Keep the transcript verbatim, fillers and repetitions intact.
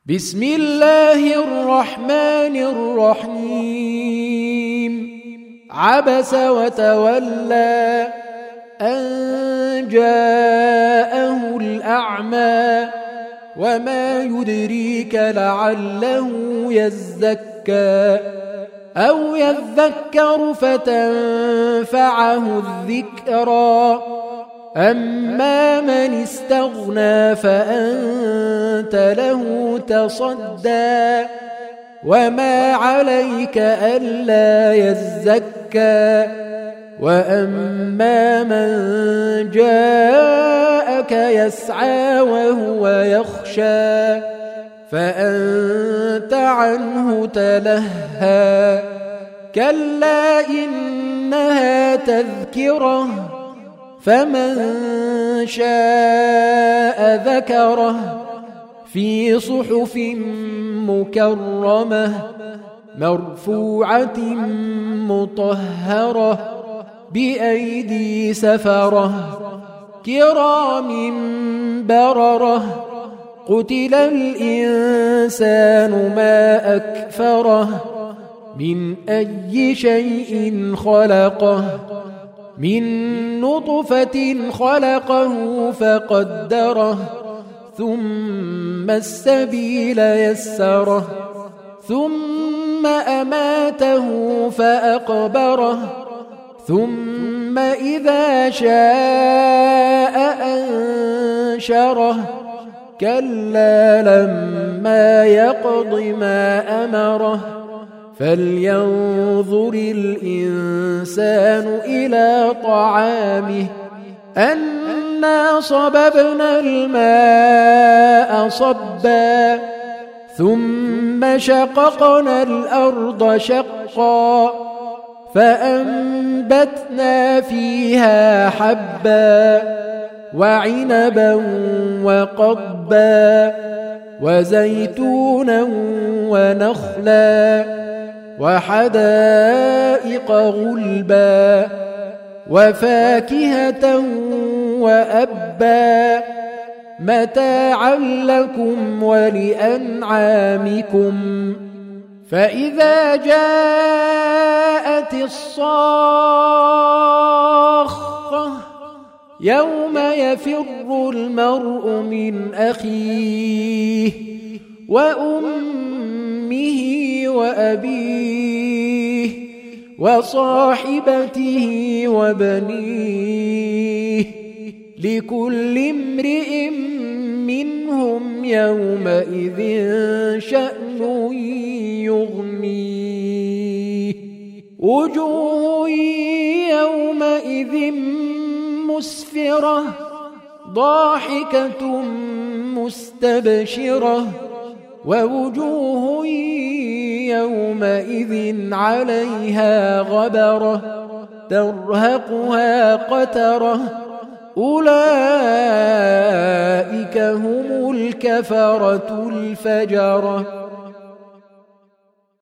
بسم الله الرحمن الرحيم عبس وتولى أن جاءه الأعمى وما يدريك لعله يزكى أو يذكر فتنفعه الذكرى أما من استغنى فأنت له تصدى وما عليك ألا يزكى وأما من جاءك يسعى وهو يخشى فأنت عنه تلهى كلا إنها تذكرة فمن شاء ذكره في صحف مكرمة مرفوعة مطهرة بأيدي سفرة كرام بررة قتل الإنسان ما أكفره من أي شيء خلقه من نطفة خلقه فقدره ثم السبيل يسره ثم أماته فأقبره ثم إذا شاء أنشره كلا لما يقض ما أمره فلينظر الإنسان إلى طعامه أنا صببنا الماء صبا ثم شققنا الأرض شقا فأنبتنا فيها حبا وعنبا وقضبا وزيتونا ونخلا وحدائق غلبا وفاكهة وأبا متاعا لكم ولأنعامكم فإذا جاءت الصاخة يوم يفر المرء من أخيه وأمه وأبيه وصاحبته وبنيه لكل امرئ منهم يومئذ شأن يغنيه وجوه يومئذ مسفرة ضاحكة مستبشرة ووجوه يومئذ عليها غبرة ترهقها قترة أولئك هم الكفرة الفجرة.